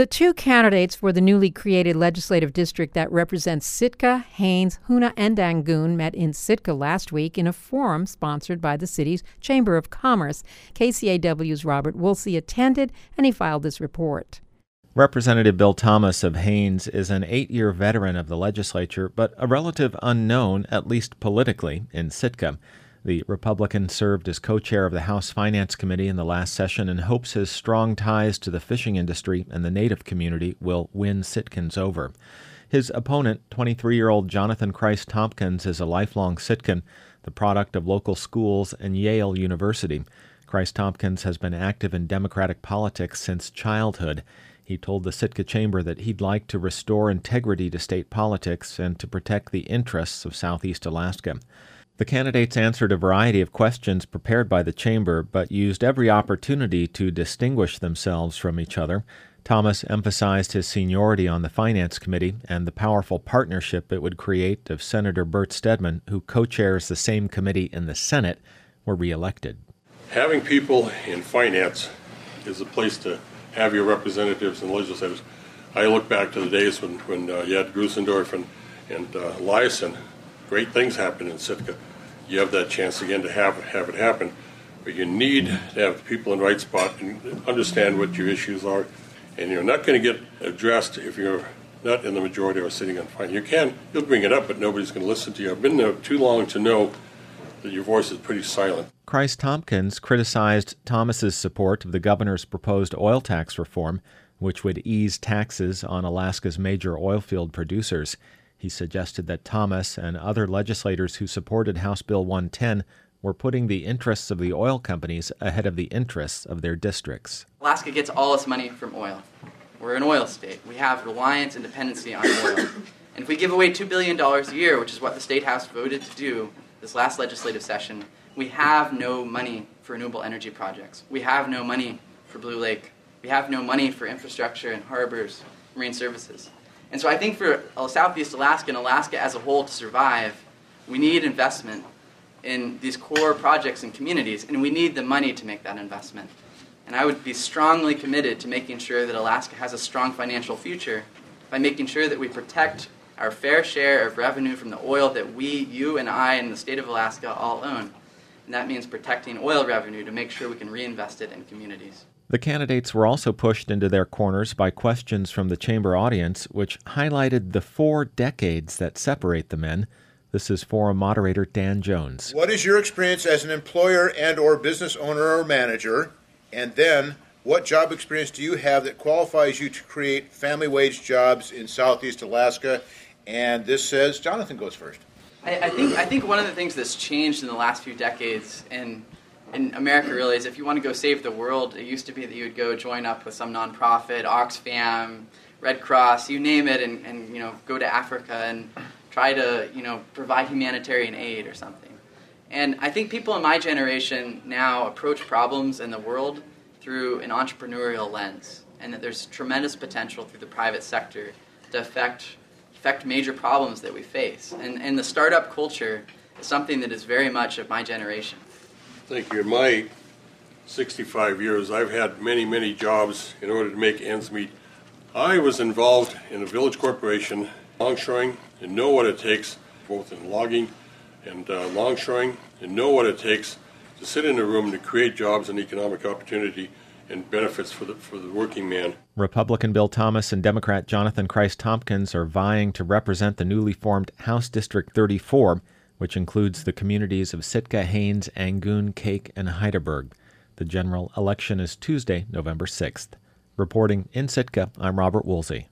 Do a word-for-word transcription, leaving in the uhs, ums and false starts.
The two candidates for the newly created legislative district that represents Sitka, Haines, Hoonah, and Angoon met in Sitka last week in a forum sponsored by the city's Chamber of Commerce. K C A W's Robert Woolsey attended, and he filed this report. Representative Bill Thomas of Haines is an eight-year veteran of the legislature, but a relative unknown, at least politically, in Sitka. The Republican served as co-chair of the House Finance Committee in the last session and hopes his strong ties to the fishing industry and the Native community will win Sitkans over. His opponent, twenty-three-year-old Jonathan Christ Tompkins, is a lifelong Sitkan, the product of local schools and Yale University. Christ Tompkins has been active in Democratic politics since childhood. He told the Sitka Chamber that he'd like to restore integrity to state politics and to protect the interests of Southeast Alaska. The candidates answered a variety of questions prepared by the Chamber, but used every opportunity to distinguish themselves from each other. Thomas emphasized his seniority on the Finance Committee and the powerful partnership it would create if Senator Bert Stedman, who co-chairs the same committee in the Senate, were reelected. Having people in finance is a place to have your representatives and legislators. I look back to the days when, when uh, you had Grusendorf and, and uh, Eliason. Great things happen in Sitka. You have that chance again to have, have it happen. But you need to have the people in the right spot and understand what your issues are. And you're not going to get addressed if you're not in the majority or sitting on finance. You can, you'll bring it up, but nobody's going to listen to you. I've been there too long to know that your voice is pretty silent. Christ Tompkins criticized Thomas's support of the governor's proposed oil tax reform, which would ease taxes on Alaska's major oil field producers. He suggested that Thomas and other legislators who supported House Bill one ten were putting the interests of the oil companies ahead of the interests of their districts. Alaska gets all its money from oil. We're an oil state. We have reliance and dependency on oil. And if we give away two billion dollars a year, which is what the State House voted to do this last legislative session, we have no money for renewable energy projects. We have no money for Blue Lake. We have no money for infrastructure and harbors, marine services. And so I think for Southeast Alaska and Alaska as a whole to survive, we need investment in these core projects and communities, and we need the money to make that investment. And I would be strongly committed to making sure that Alaska has a strong financial future by making sure that we protect our fair share of revenue from the oil that we, you and I, and the state of Alaska all own. And that means protecting oil revenue to make sure we can reinvest it in communities. The candidates were also pushed into their corners by questions from the Chamber audience, which highlighted the four decades that separate the men. This is forum moderator Dan Jones. What is your experience as an employer and or business owner or manager? And then, what job experience do you have that qualifies you to create family wage jobs in Southeast Alaska? And this says, Jonathan goes first. I, I think I think one of the things that's changed in the last few decades, and in America really, is if you want to go save the world, it used to be that you would go join up with some nonprofit, Oxfam, Red Cross, you name it, and, and you know go to Africa and try to you know provide humanitarian aid or something. And I think people in my generation now approach problems in the world through an entrepreneurial lens, and that there's tremendous potential through the private sector to affect affect major problems that we face. And, and the startup culture is something that is very much of my generation. Thank you. In my sixty-five years, I've had many, many jobs in order to make ends meet. I was involved in a village corporation, longshoring, and know what it takes, both in logging and uh, longshoring, and know what it takes to sit in a room to create jobs and economic opportunity and benefits for the for the working man. Republican Bill Thomas and Democrat Jonathan Christ Tompkins are vying to represent the newly formed House District thirty-four, which includes the communities of Sitka, Haines, Angoon, Cake, and Heidelberg. The general election is Tuesday, November sixth. Reporting in Sitka, I'm Robert Woolsey.